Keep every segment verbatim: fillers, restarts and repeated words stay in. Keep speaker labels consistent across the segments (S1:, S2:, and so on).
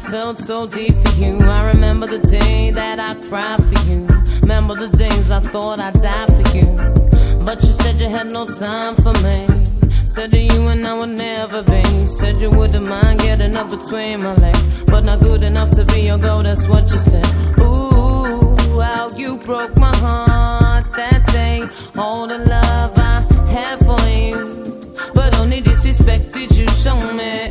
S1: felt so deep for you. I remember the day that I cried for you. Remember the days I thought I'd die for you. But you said you had no time for me. Said that you and I would never be. Said you wouldn't mind getting up between my legs, but not good enough to be your girl, that's what you said. Ooh, how you broke my heart that day. All the love I had for you, but only disrespect did you show me.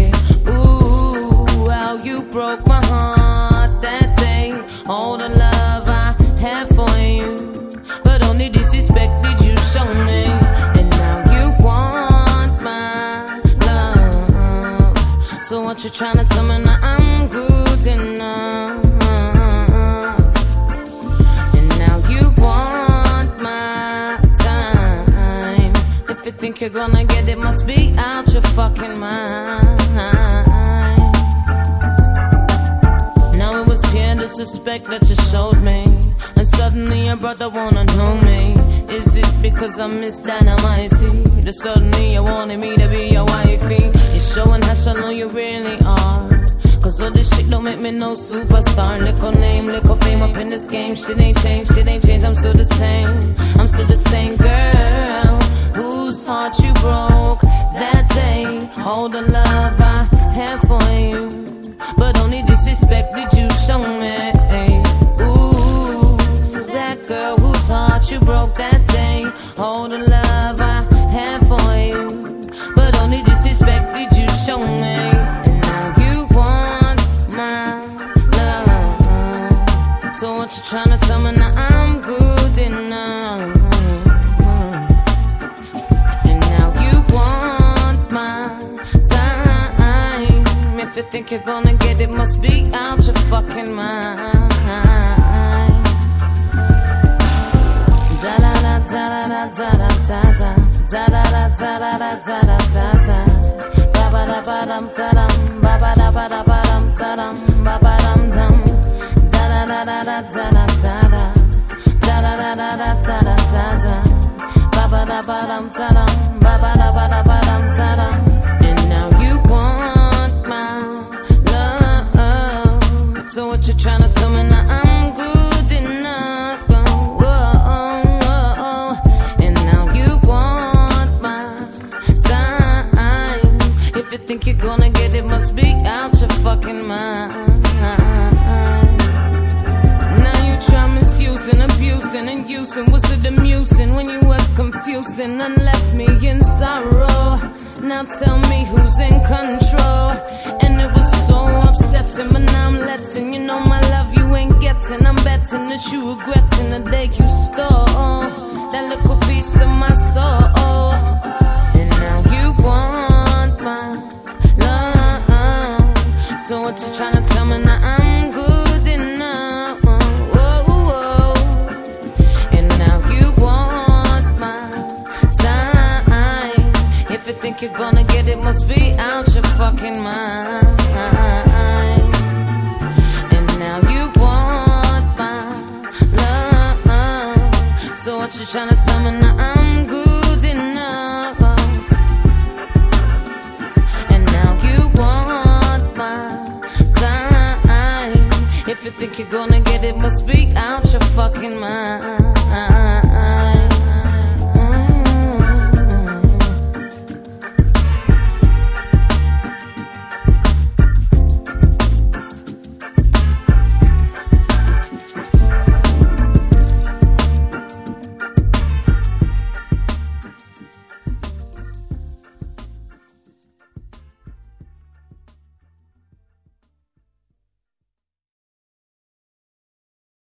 S1: Ooh, how you broke my heart that day. All the love I had for you, but only disrespect did you show me. And now you want my love. So what you tryna tell me now? I'm good enough. And now you want my time. If you think you're gonna get it, must be out your fucking mind. Now it was pure disrespect that you showed me, and suddenly your brother wanna know me. Is it because I miss Dynamite? That suddenly you wanted me to be your wifey. You're showing how shallow you really are, cause all this shit don't make me no superstar. Little name, little fame up in this game. Shit ain't changed, shit ain't changed, I'm still the same. I'm still the same girl whose heart you broke that day. All the love I had for you, but only disrespect did you show me. Ooh, that girl whose heart you broke that day. All the love I had for you, but only disrespect did you show me. And now you want my love. So what you tryna tell me now? I'm good enough. And now you want my time. If you think you're gonna get it, must be out your fucking mind. Da da da da da da da da da da da da da da da. Ba ba da ba dum da dum, ba ba da ba da ba dum da dum, ba ba dum dum. Da da da da da da da da da da da da da da da da da. Ba ba da ba dum da dum, ba ba da ba da ba dum da dum. And now you want my love. So what you tryna tell me now? I'm good enough. Whoa, whoa. And now you want my time. If you think you're gonna get it, must be out your fucking mind. Now you try misusing, abusing, and using. Was it amusing when you was confusing and left me in sorrow? Now tell me who's in control. And it was so upsetting, but now I'm letting you know my love you ain't getting. I'm betting that you regretting the day you stole that little piece of my soul. And now you want my love. So what you tryna tell me now? I'm good enough. Whoa, whoa. And now you want my time. If you think you're gonna get it, must be out your fucking mind. And now you want my love. So what you tryna tell me now? I'm good enough. And now you want my time. If you think you're gonna get it, must be out your fucking mind.